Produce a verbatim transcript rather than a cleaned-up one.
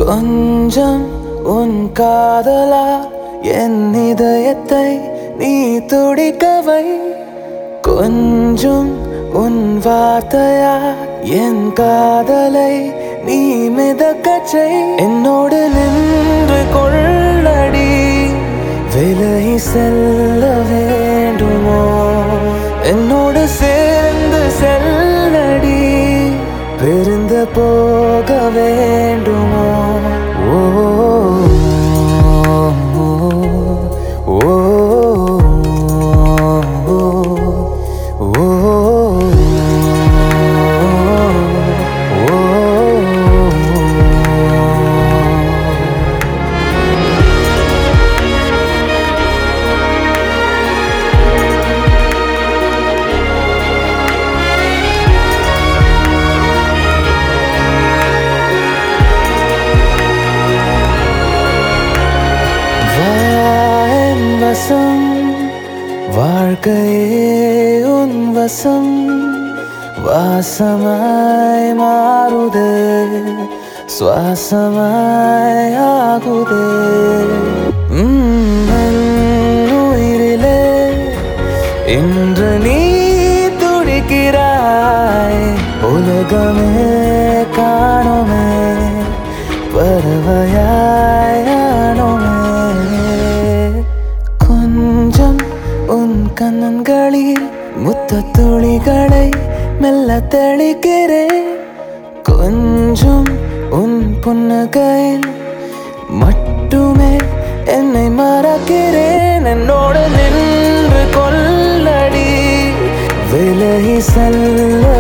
கொஞ்சம் உன் காதலா என் இதயத்தை நீ துடிக்கவை. கொஞ்சம் உன் வார்த்தையா என் காதலை நீ மிதக்கச் செய். என்னோடு நின்று கொள்ளடி, விலகி செல்ல வேண்டுமோ? என்னோடு சேர்ந்து செல்லடி, பிரிந்து போக வேண்டுமோ? ஓ ஓ ஓ வாழ்க்கையே உன் வசம், வாசமாய் மாறுதே, சுவாசமாய் ஆகுதே. உயிரிலே இன்று நீ துடிக்கிறாய், உலகமே காணுமே, பறவையானோமே. கொஞ்சம் உன் கண்ணன்களில் முத்த துளிகளை மெல்ல தெளிக்கிறேன். கொஞ்சம் உன் புன்னகையில் மட்டுமே என்னை மறக்கிறேன். என்னோடு நின்று கொள்ளடி, விலகி செல்ல